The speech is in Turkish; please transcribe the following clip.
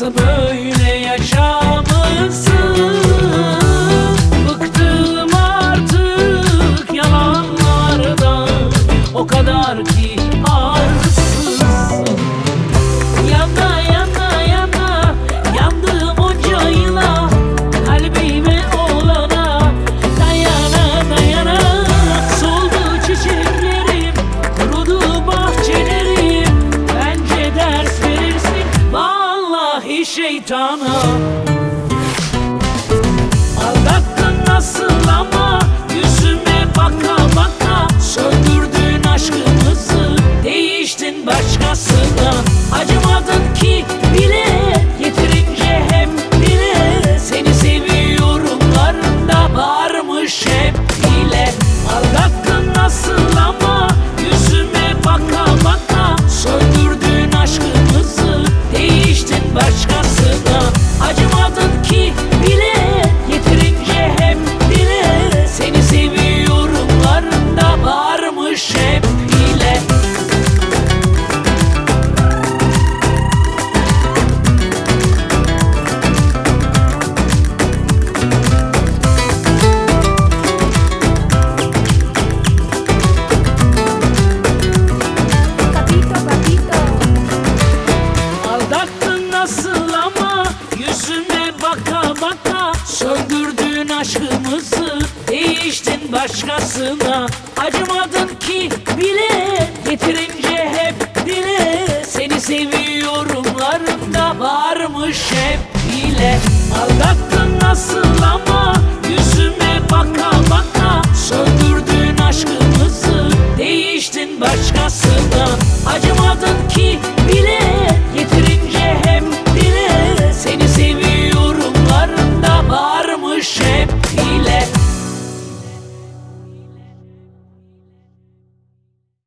Nasıl böyle yaşamışsın? Bıktım artık yalanlardan, o kadar ki arsızsın. Yana yana yana yandım onca yıla, kalbime olana dayana dayana. Soldu çiçeklerim, kurudu bahçelerim. Bence ders verirsin vallahi şeytana. Aldattın nasıl ama yüzüme baka baka. Söndürdün aşkımızı, değiştin başkasına. Acımadın ki bile, yeterince hep bile. Seni seviyorumlarında varmış hep bile. Aldattın nasıl ama yüzüme baka baka. Söndürdün aşkımızı, değiştin başkasına. Acımadın ki bile, yeterince hep bile. Seni seviyorumlarında varmış hep bile. Aldattın nasıl ama yüzüme baka baka. Söndürdün aşkımızı, değiştin başkasına. Acımadın ki bile, yeterince hep bile. Seni seviyorumlarında varmış hep bile. Aldattın